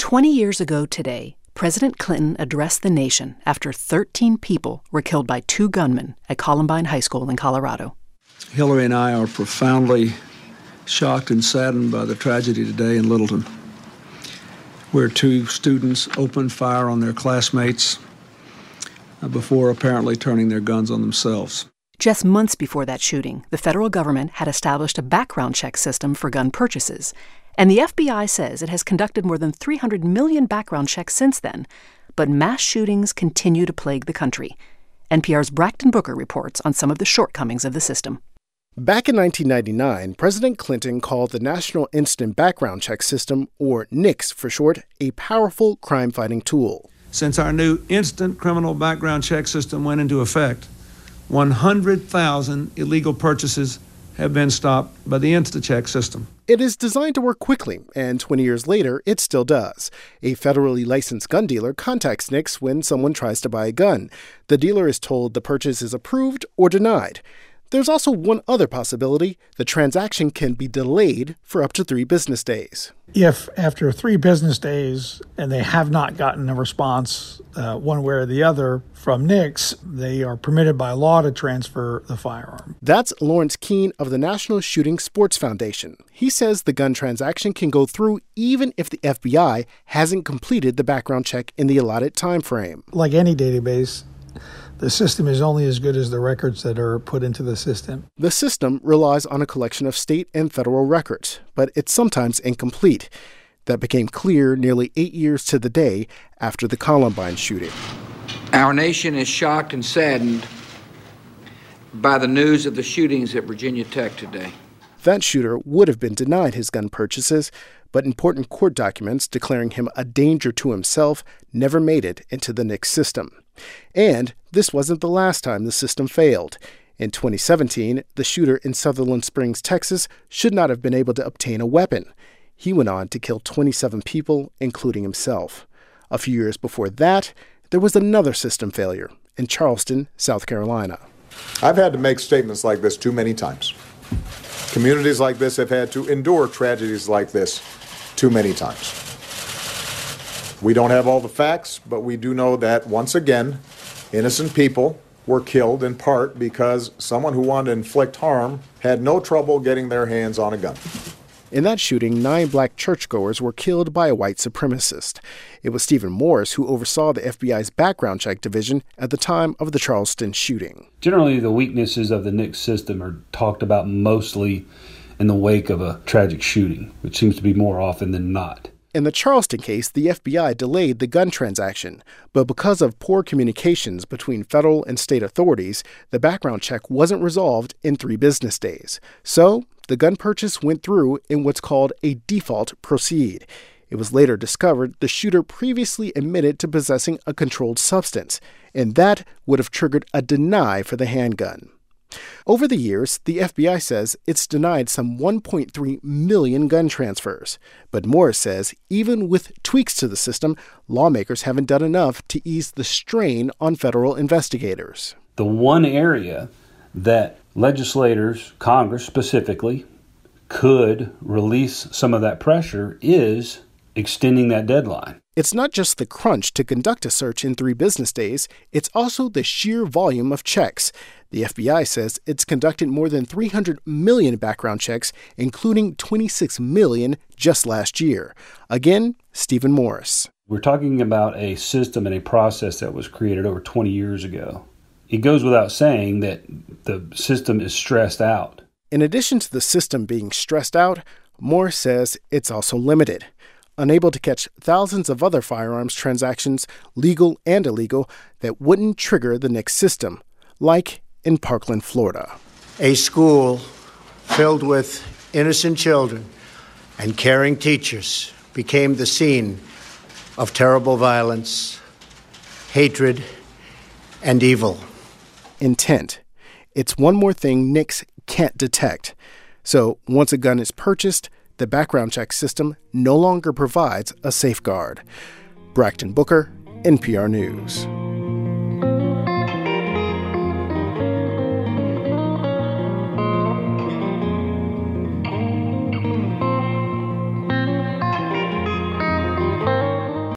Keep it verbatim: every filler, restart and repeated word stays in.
Twenty years ago today, President Clinton addressed the nation after thirteen people were killed by two gunmen at Columbine High School in Colorado. Hillary and I are profoundly shocked and saddened by the tragedy today in Littleton, where two students opened fire on their classmates before apparently turning their guns on themselves. Just months before that shooting, the federal government had established a background check system for gun purchases, and the F B I says it has conducted more than three hundred million background checks since then. But mass shootings continue to plague the country. N P R's Braxton Booker reports on some of the shortcomings of the system. Back in nineteen ninety-nine, President Clinton called the National Instant Background Check System, or NICS for short, a powerful crime-fighting tool. Since our new instant criminal background check system went into effect, one hundred thousand illegal purchases have been stopped by the InstaCheck system. It is designed to work quickly, and twenty years later, it still does. A federally licensed gun dealer contacts NICS when someone tries to buy a gun. The dealer is told the purchase is approved or denied. There's also one other possibility. The transaction can be delayed for up to three business days. If after three business days and they have not gotten a response uh, one way or the other from NICS, they are permitted by law to transfer the firearm. That's Lawrence Keene of the National Shooting Sports Foundation. He says the gun transaction can go through even if the F B I hasn't completed the background check in the allotted time frame. Like any database, the system is only as good as the records that are put into the system. The system relies on a collection of state and federal records, but it's sometimes incomplete. That became clear nearly eight years to the day after the Columbine shooting. Our nation is shocked and saddened by the news of the shootings at Virginia Tech today. That shooter would have been denied his gun purchases, but important court documents declaring him a danger to himself never made it into the NICS system. And this wasn't the last time the system failed. In twenty seventeen, the shooter in Sutherland Springs, Texas, should not have been able to obtain a weapon. He went on to kill twenty-seven people, including himself. A few years before that, there was another system failure in Charleston, South Carolina. I've had to make statements like this too many times. Communities like this have had to endure tragedies like this too many times. We don't have all the facts, but we do know that, once again, innocent people were killed in part because someone who wanted to inflict harm had no trouble getting their hands on a gun. In that shooting, nine black churchgoers were killed by a white supremacist. It was Stephen Morris who oversaw the F B I's background check division at the time of the Charleston shooting. Generally, the weaknesses of the NICS system are talked about mostly in the wake of a tragic shooting, which seems to be more often than not. In the Charleston case, the F B I delayed the gun transaction, but because of poor communications between federal and state authorities, the background check wasn't resolved in three business days. So, the gun purchase went through in what's called a default proceed. It was later discovered the shooter previously admitted to possessing a controlled substance, and that would have triggered a deny for the handgun. Over the years, the F B I says it's denied some one point three million gun transfers. But Morris says even with tweaks to the system, lawmakers haven't done enough to ease the strain on federal investigators. The one area that legislators, Congress specifically, could release some of that pressure is extending that deadline. It's not just the crunch to conduct a search in three business days, it's also the sheer volume of checks. The F B I says it's conducted more than three hundred million background checks, including twenty-six million just last year. Again, Stephen Morris. We're talking about a system and a process that was created over twenty years ago. It goes without saying that the system is stressed out. In addition to the system being stressed out, Morris says it's also limited. Unable to catch thousands of other firearms transactions, legal and illegal, that wouldn't trigger the NICS system, like in Parkland, Florida. A school filled with innocent children and caring teachers became the scene of terrible violence, hatred, and evil. Intent. It's one more thing NICS can't detect. So once a gun is purchased, the background check system no longer provides a safeguard. Braxton Booker, N P R News.